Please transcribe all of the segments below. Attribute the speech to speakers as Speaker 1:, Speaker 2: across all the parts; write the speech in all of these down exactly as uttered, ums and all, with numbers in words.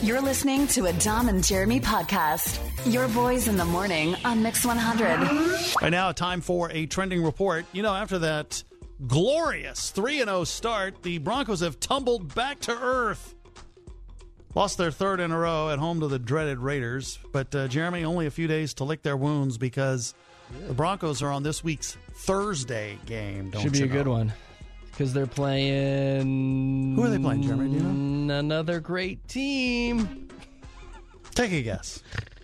Speaker 1: You're listening to a Dom and Jeremy podcast. Your boys in the morning on Mix one hundred.
Speaker 2: Right now, time for a trending report. You know, after that glorious three and oh start, the Broncos have tumbled back to earth. Lost their third in a row at home to the dreaded Raiders. But, uh, Jeremy, only a few days to lick their wounds because the Broncos are on this week's Thursday game. Don't
Speaker 3: Should be
Speaker 2: you
Speaker 3: a
Speaker 2: know?
Speaker 3: good one. Because they're playing...
Speaker 2: Who are they playing, Jeremy? Do you know?
Speaker 3: Another great team.
Speaker 2: Take a guess.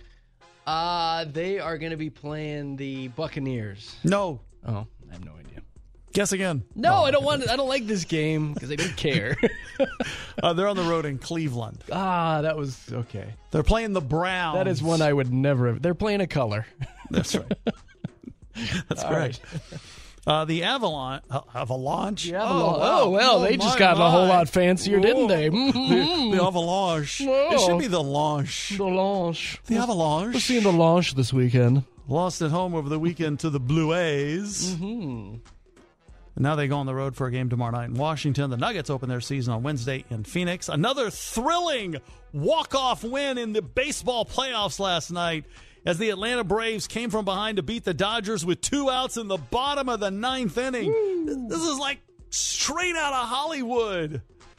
Speaker 3: Uh, they are going to be playing the Buccaneers.
Speaker 2: No.
Speaker 3: Oh, I have no idea.
Speaker 2: Guess again.
Speaker 3: No,
Speaker 2: Oh,
Speaker 3: I don't want. I don't like this game because I don't care.
Speaker 2: uh, they're on the road in Cleveland.
Speaker 3: ah, that was okay.
Speaker 2: They're playing the Browns.
Speaker 3: That is one I would never have. They're playing a color.
Speaker 2: That's right. That's
Speaker 3: All
Speaker 2: correct.
Speaker 3: right.
Speaker 2: Uh, the Avalanche. Uh, Avalanche?
Speaker 3: Yeah,
Speaker 2: Oh,
Speaker 3: oh,
Speaker 2: wow.
Speaker 3: well,
Speaker 2: Oh,
Speaker 3: they just
Speaker 2: my,
Speaker 3: got
Speaker 2: my.
Speaker 3: a whole lot fancier, didn't
Speaker 2: Whoa.
Speaker 3: they?
Speaker 2: The, the Avalanche.
Speaker 3: Whoa.
Speaker 2: It should be the launch.
Speaker 3: The launch.
Speaker 2: The Avalanche.
Speaker 3: We're seeing the launch this weekend.
Speaker 2: Lost at home over the weekend to the Blue A's.
Speaker 3: Mm-hmm.
Speaker 2: And now they go on the road for a game tomorrow night in Washington. The Nuggets open their season on Wednesday in Phoenix. Another thrilling walk-off win in the baseball playoffs last night as the Atlanta Braves came from behind to beat the Dodgers with two outs in the bottom of the ninth inning. Woo. This is like straight out of Hollywood.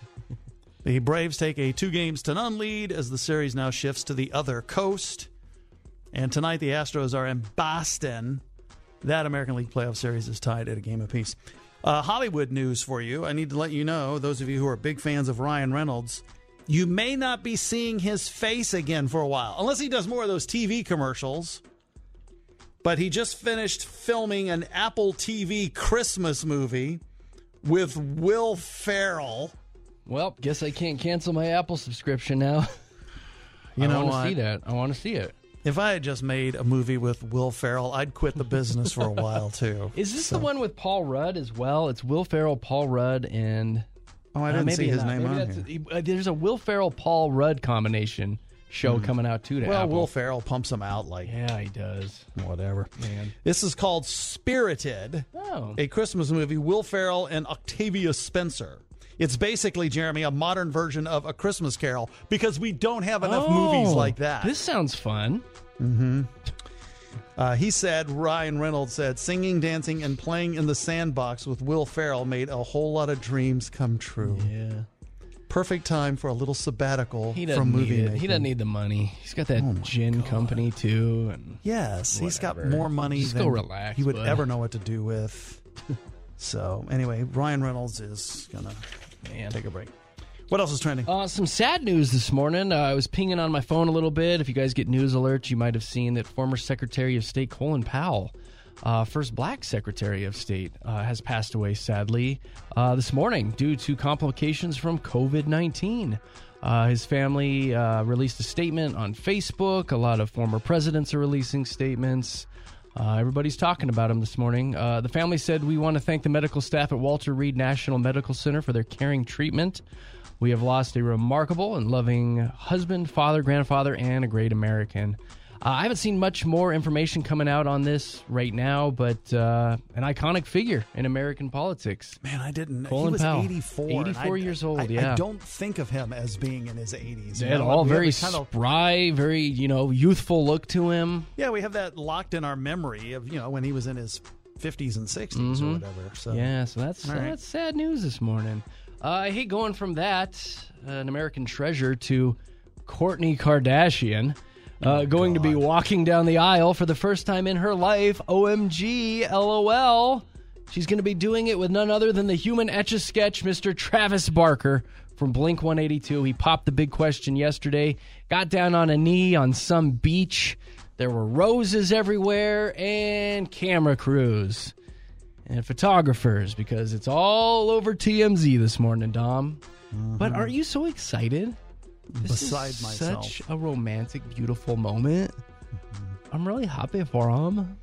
Speaker 2: The Braves take a two games to none lead as the series now shifts to the other coast. And tonight the Astros are in Boston. That American League playoff series is tied at a game apiece. Uh, Hollywood news for you. I need to let you know, those of you who are big fans of Ryan Reynolds, you may not be seeing his face again for a while, unless he does more of those T V commercials. But he just finished filming an Apple T V Christmas movie with Will Ferrell.
Speaker 3: Well, guess I can't cancel my Apple subscription now.
Speaker 2: You
Speaker 3: I
Speaker 2: know
Speaker 3: want
Speaker 2: what?
Speaker 3: to see that. I want to see it.
Speaker 2: If I had just made a movie with Will Ferrell, I'd quit the business for a while, too.
Speaker 3: Is this
Speaker 2: So-
Speaker 3: the one with Paul Rudd as well? It's Will Ferrell, Paul Rudd, and...
Speaker 2: Oh, I
Speaker 3: Uh,
Speaker 2: didn't
Speaker 3: maybe
Speaker 2: see his
Speaker 3: not.
Speaker 2: name
Speaker 3: Maybe
Speaker 2: on
Speaker 3: that's-
Speaker 2: here.
Speaker 3: uh, There's a Will Ferrell, Paul Rudd combination show coming out, too, to
Speaker 2: Well,
Speaker 3: Apple.
Speaker 2: Will Ferrell pumps him out like
Speaker 3: Yeah, he does.
Speaker 2: whatever.
Speaker 3: Man.
Speaker 2: This is called Spirited,
Speaker 3: Oh.
Speaker 2: a Christmas movie, Will Ferrell and Octavia Spencer. It's basically, Jeremy, a modern version of A Christmas Carol because we don't have enough
Speaker 3: Oh,
Speaker 2: movies like that.
Speaker 3: This sounds fun.
Speaker 2: Uh, he said, Ryan Reynolds said, singing, dancing, and playing in the sandbox with Will Ferrell made a whole lot of dreams come true.
Speaker 3: Yeah.
Speaker 2: Perfect time for a little sabbatical
Speaker 3: He doesn't
Speaker 2: from
Speaker 3: need
Speaker 2: movie
Speaker 3: it.
Speaker 2: making.
Speaker 3: He doesn't need the money. He's got that gin company, too. And
Speaker 2: Yes, he's got
Speaker 3: Whatever.
Speaker 2: more money
Speaker 3: Just
Speaker 2: than
Speaker 3: go relax,
Speaker 2: he would
Speaker 3: bud.
Speaker 2: ever know what to do with. So, anyway, Ryan Reynolds is going to
Speaker 3: Man.
Speaker 2: take a break. What else is trending?
Speaker 3: Uh, some sad news this morning. Uh, I was pinging on my phone a little bit. If you guys get news alerts, you might have seen that former Secretary of State Colin Powell, uh, first black Secretary of State, uh, has passed away, sadly, uh, this morning due to complications from covid nineteen. Uh, his family uh, released a statement on Facebook. A lot of former presidents are releasing statements. Uh, everybody's talking about him this morning. Uh, the family said, "We want to thank the medical staff at Walter Reed National Medical Center for their caring treatment. We have lost a remarkable and loving husband, father, grandfather, and a great American." Uh, I haven't seen much more information coming out on this right now, but uh, an iconic figure in American politics.
Speaker 2: Man, I didn't.
Speaker 3: Colin
Speaker 2: he was
Speaker 3: Powell.
Speaker 2: eighty-four.
Speaker 3: eighty-four
Speaker 2: and I-
Speaker 3: years old,
Speaker 2: I,
Speaker 3: yeah.
Speaker 2: I don't think of him as being in his eighties. you
Speaker 3: They had
Speaker 2: know?
Speaker 3: all
Speaker 2: We have
Speaker 3: very
Speaker 2: a kind of-
Speaker 3: spry, very, you know, youthful look to him.
Speaker 2: yeah, we have that locked in our memory of, you know, when he was in his fifties and sixties or whatever. So
Speaker 3: Yeah, so that's,
Speaker 2: All right.
Speaker 3: that's sad news this morning. Uh, I hate going from that, uh, an American treasure, to Kourtney Kardashian. Uh,
Speaker 2: Oh,
Speaker 3: going to be walking down the aisle for the first time in her life. O M G, LOL. She's going to be doing it with none other than the human Etch-a-Sketch, Mister Travis Barker from Blink one eighty-two. He popped the big question yesterday, got down on a knee on some beach. There were roses everywhere and camera crews and photographers because it's all over T M Z this morning, Dom. But aren't you so excited? This
Speaker 2: Beside
Speaker 3: is
Speaker 2: myself.
Speaker 3: such a romantic, beautiful moment. I'm really happy for him.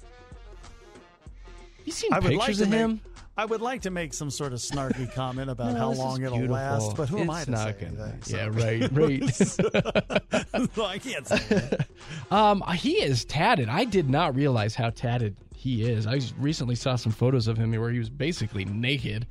Speaker 3: You seen
Speaker 2: I would like
Speaker 3: pictures
Speaker 2: to
Speaker 3: of
Speaker 2: make,
Speaker 3: him?
Speaker 2: I would like to make some sort of snarky comment about
Speaker 3: No,
Speaker 2: how
Speaker 3: this is
Speaker 2: long it'll
Speaker 3: beautiful.
Speaker 2: last, but who am I
Speaker 3: It's
Speaker 2: to
Speaker 3: not
Speaker 2: say
Speaker 3: gonna-
Speaker 2: anything? So-
Speaker 3: Yeah, right, right.
Speaker 2: So I can't say that.
Speaker 3: Um, he is tatted. I did not realize how tatted he is. I recently saw some photos of him where he was basically naked.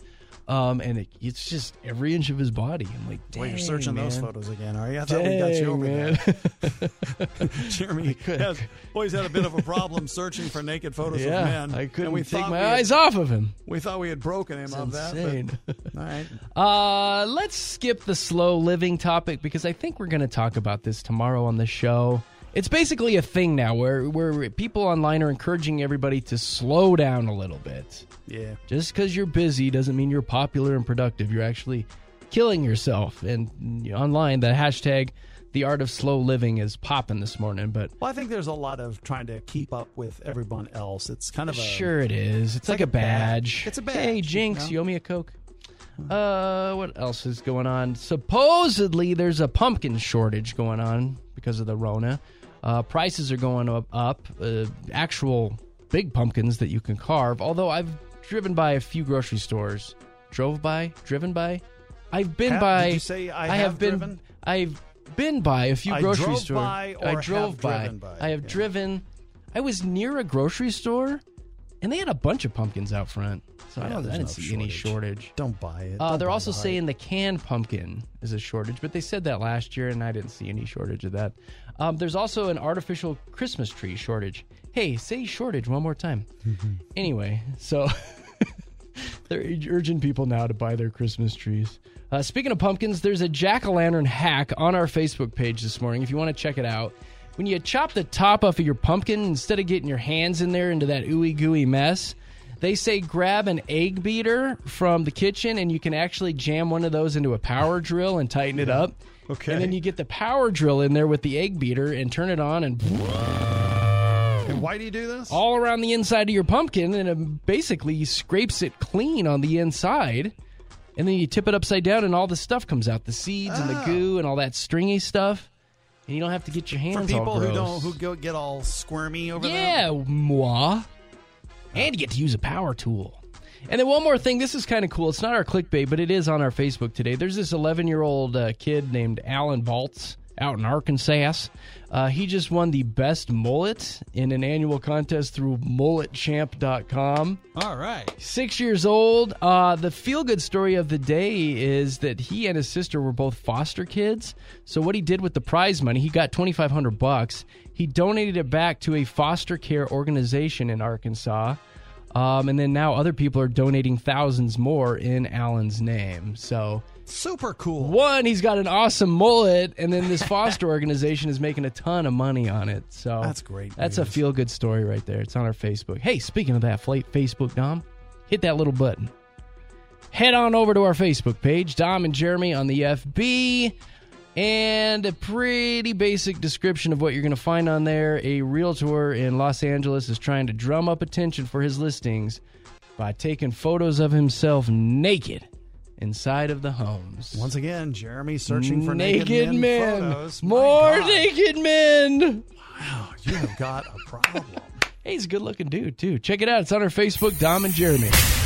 Speaker 3: Um, and it, it's just every inch of his body. I'm like, dang,
Speaker 2: Well, you're searching
Speaker 3: man.
Speaker 2: those photos again, are you? I thought
Speaker 3: Dang,
Speaker 2: we got you over
Speaker 3: man.
Speaker 2: there. Jeremy has always had a bit of a problem searching for naked photos
Speaker 3: yeah,
Speaker 2: of men.
Speaker 3: I couldn't
Speaker 2: and we
Speaker 3: take
Speaker 2: thought
Speaker 3: my
Speaker 2: we had,
Speaker 3: eyes off of him.
Speaker 2: We thought we had broken him
Speaker 3: It's
Speaker 2: of
Speaker 3: insane.
Speaker 2: that. But, all right.
Speaker 3: Uh, let's skip the slow living topic because I think we're going to talk about this tomorrow on the show. It's basically a thing now where, where people online are encouraging everybody to slow down a little bit.
Speaker 2: Yeah.
Speaker 3: Just because you're busy doesn't mean you're popular and productive. You're actually killing yourself. And you know, online, the hashtag The Art of Slow Living is popping this morning. But
Speaker 2: Well, I think there's a lot of trying to keep up with everyone else. It's kind of a...
Speaker 3: sure it is. It's,
Speaker 2: it's
Speaker 3: like,
Speaker 2: like
Speaker 3: a
Speaker 2: a badge.
Speaker 3: badge.
Speaker 2: It's a badge,
Speaker 3: Hey, Jinx,
Speaker 2: you know?
Speaker 3: you owe me a Coke. Uh, what else is going on? Supposedly, there's a pumpkin shortage going on because of the Rona. Uh, prices are going up. up uh, actual big pumpkins that you can carve. Although I've driven by a few grocery stores. Drove by? Driven by? I've been
Speaker 2: Have-
Speaker 3: by.
Speaker 2: did you say I
Speaker 3: have,
Speaker 2: have
Speaker 3: been.
Speaker 2: driven?
Speaker 3: I've been by a few
Speaker 2: I
Speaker 3: grocery
Speaker 2: drove
Speaker 3: stores.
Speaker 2: by or
Speaker 3: I
Speaker 2: have
Speaker 3: drove by.
Speaker 2: driven by,
Speaker 3: I have
Speaker 2: yeah.
Speaker 3: driven. I was near a grocery store, and they had a bunch of pumpkins out front. So I,
Speaker 2: Yeah,
Speaker 3: don't, I
Speaker 2: there's
Speaker 3: didn't
Speaker 2: no
Speaker 3: see any shortage.
Speaker 2: Don't buy it.
Speaker 3: Uh,
Speaker 2: Don't
Speaker 3: they're
Speaker 2: buy
Speaker 3: also
Speaker 2: the hype.
Speaker 3: saying the canned pumpkin is a shortage, but they said that last year, and I didn't see any shortage of that. Um, there's also an artificial Christmas tree shortage. Hey, say shortage one more time. Anyway, so they're urging people now to buy their Christmas trees. Uh, speaking of pumpkins, there's a jack-o'-lantern hack on our Facebook page this morning if you want to check it out. When you chop the top off of your pumpkin, instead of getting your hands in there into that ooey-gooey mess, they say grab an egg beater from the kitchen, and you can actually jam one of those into a power drill and tighten it up.
Speaker 2: Okay.
Speaker 3: And then you get the power drill in there with the egg beater and turn it on, and
Speaker 2: And why do you do this?
Speaker 3: all around the inside of your pumpkin, and it basically scrapes it clean on the inside. And then you tip it upside down, and all the stuff comes out, the seeds and the
Speaker 2: Oh.
Speaker 3: goo and all that stringy stuff. And you don't have to get your hands
Speaker 2: For
Speaker 3: all
Speaker 2: people
Speaker 3: gross.
Speaker 2: who don't who go, get all squirmy over
Speaker 3: Yeah,
Speaker 2: there.
Speaker 3: moi. And you get to use a power tool. And then one more thing, this is kind of cool. It's not our clickbait, but it is on our Facebook today. There's this eleven-year-old uh, kid named Alan Baltz out in Arkansas. Uh, he just won the best mullet in an annual contest through mullet champ dot com.
Speaker 2: All right.
Speaker 3: Six years old. Uh, the feel-good story of the day is that he and his sister were both foster kids. So what he did with the prize money, he got twenty-five hundred bucks. He donated it back to a foster care organization in Arkansas. Um, and then now other people are donating thousands more in Alan's name. So
Speaker 2: Super cool.
Speaker 3: one, he's got an awesome mullet, and then this foster organization is making a ton of money on it. So
Speaker 2: That's great
Speaker 3: That's a
Speaker 2: news.
Speaker 3: feel-good story right there. It's on our Facebook. Hey, speaking of that, Fla- Facebook, Dom, hit that little button. Head on over to our Facebook page, Dom and Jeremy on the F B, and a pretty basic description of what you're going to find on there. A realtor in Los Angeles is trying to drum up attention for his listings by taking photos of himself naked inside of the homes.
Speaker 2: Once again, Jeremy searching for
Speaker 3: naked,
Speaker 2: naked, men,
Speaker 3: men.
Speaker 2: photos. My
Speaker 3: More
Speaker 2: God.
Speaker 3: naked men.
Speaker 2: Wow, you have got a problem.
Speaker 3: Hey, he's a good-looking dude, too. Check it out. It's on our Facebook, Dom and Jeremy.